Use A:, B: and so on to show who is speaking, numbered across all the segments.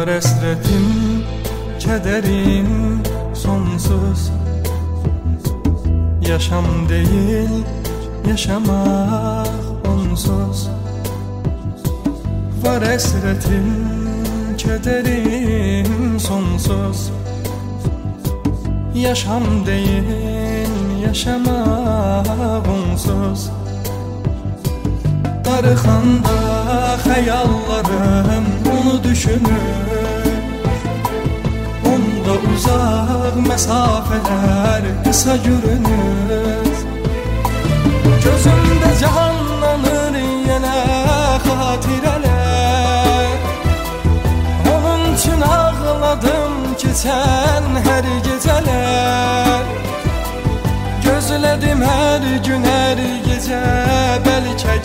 A: Var esretin, kederin sonsuz. Yaşam değil, yaşamak onsuz. Var esretin, kederin sonsuz. Yaşam değil, yaşamak onsuz. Darıxanda xəyallarım onu düşünür. Onda uzaq məsafələr qısa görünür. Gözümdə canlanır yenə xatirələr. Onun üçün ağladım keçən hər gecələr. Gözlədim hər gün hər gecə bəlkə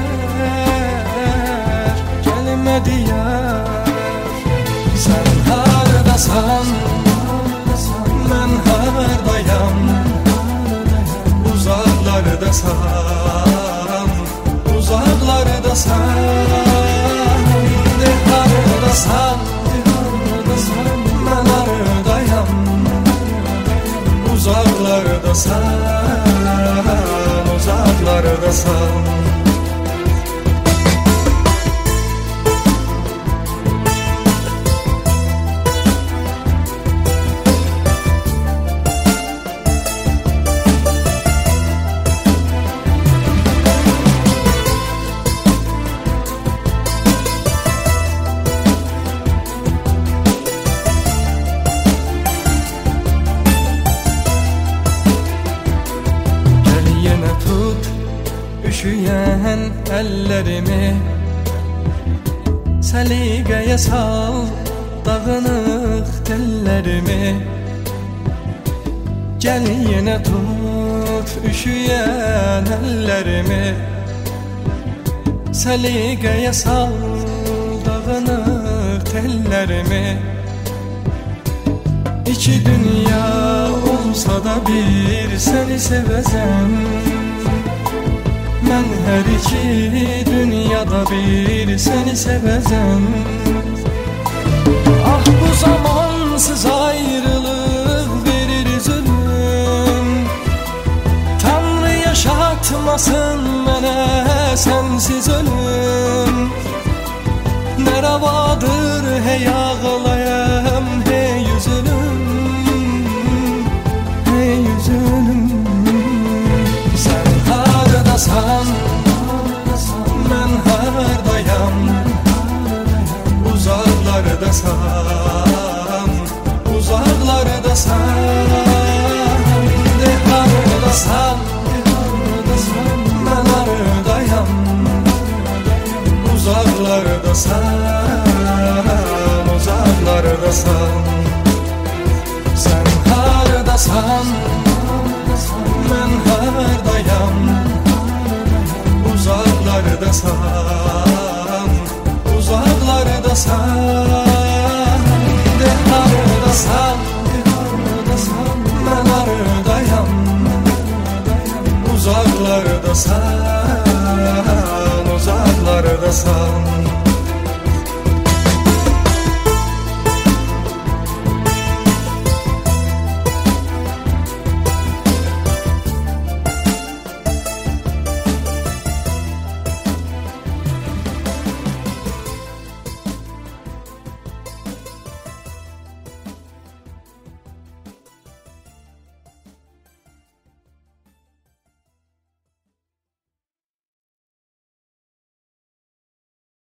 A: gələr. Gəlmədi yar. Sən hardasan, mən hardayam. Uzaqlardasan, uzaqlardasan. De hardasan, mən hardayam. Uzaqlardasan, uzaqlardasan. Üşüyen ellerimi səliqəyə sal, dağınıq tellərimi. Gəl yenə tut üşüyen ellerimi səliqəyə sal, dağınıq tellərimi. İki dünya olsa da bir seni sevəcəm. Mən hər iki dünyada bir seni sevəcəm. Ah bu zamansız ayrılıq verir zulüm. Tanrı yaşatmasın mənə sensiz ölüm. Nə ravadır hey ağlayam hey üzülüm, hey üzülüm. Sən hardasan, mən hardayam. Uzaqlardasan, uzaqlardasan. De hardasan, mən hardayam. Uzaqlardasan, uzaqlardasan. Sən hardasan, mən hardayam. Uzaqlardasan, uzaqlardasan. De hardasan, mən hardayam. Uzaqlardasan, uzaqlardasan.